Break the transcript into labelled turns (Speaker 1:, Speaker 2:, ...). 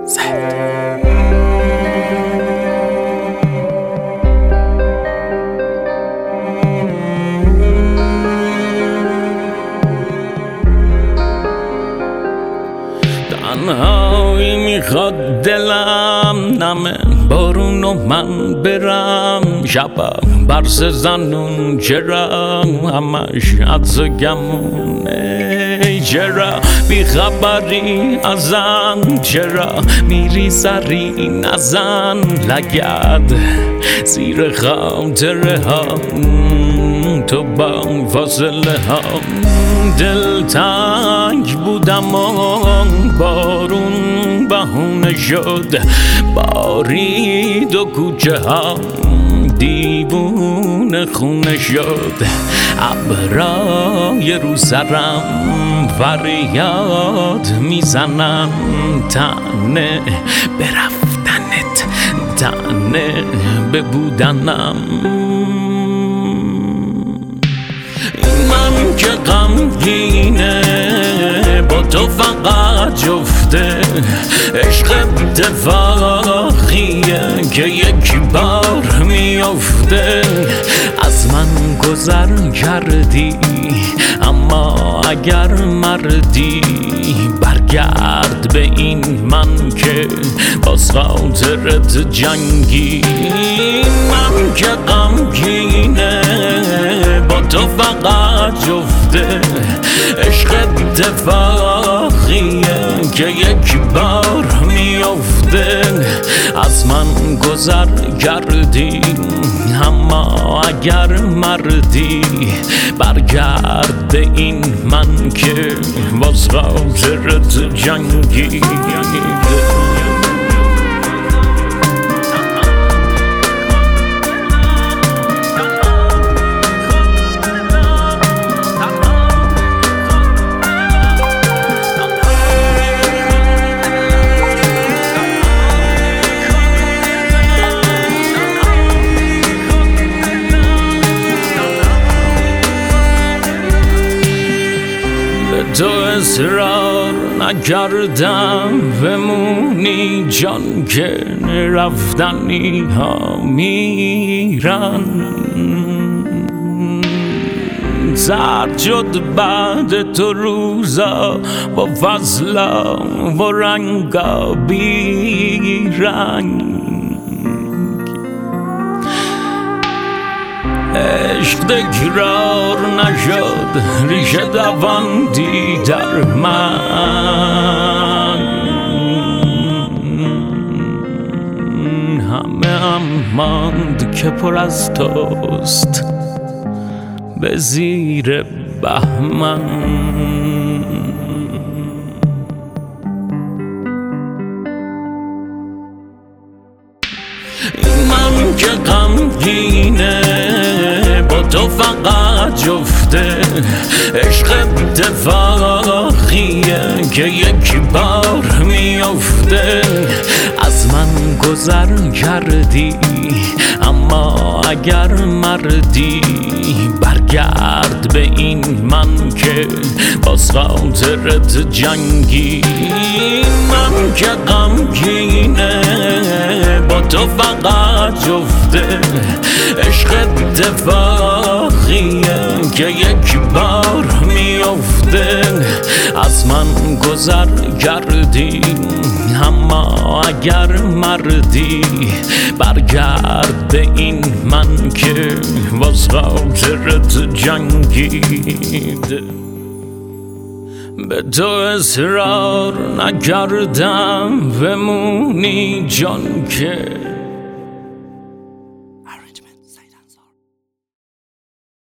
Speaker 1: تنهایی میخواد دلم نمه بارون و من برم شبا برس زنون چرا همش عدس و گمونه چرا بیخبری ازم چرا میری سری نزن لگد زیر خاطره ها تو با فاصله ها دلتنگ بودم و بارون بهونه شد بارید و کوچه ها دیوونه خونه شد ابرای رو سرم فریاد میزنم تنه برفتنت تنه ببودنم من که غمگینه با تو فقط جفته عشق اتفاقیه که یک بار میفته از من گذر کردی اما اگر مردی برگرد به این من که باز خاطرت جنگی من که غمگینه با تو فقط جفته عشق اتفاقیه که یک بار میفته از من گذر کردی اما اگر مردی برگرد به این من که باز خاطرت جنگی تو اصرار نکردم بمونی جان که رفتنی ها میرن زرد شد بعد تو روزا با فضلا و رنگا بیرنگ عشق تکرار نشد ریشه دواندی در من همه هم ماند که پر از توست به زیر بهمن من که غمگینه با تو فقط جفته عشق اتفاقیه که یک بار میفته از من گذر کردی اما اگر مردی برگرد به این من که باز خاطرت جنگی من که غمگینه با تو فقط جفته عشق اتفاقیه که یک بار میفته از من گذر کردی اما اگر مردی برگرد به این من که باز خاطرت جنگید به تو اصرار نکردم بمونی جان که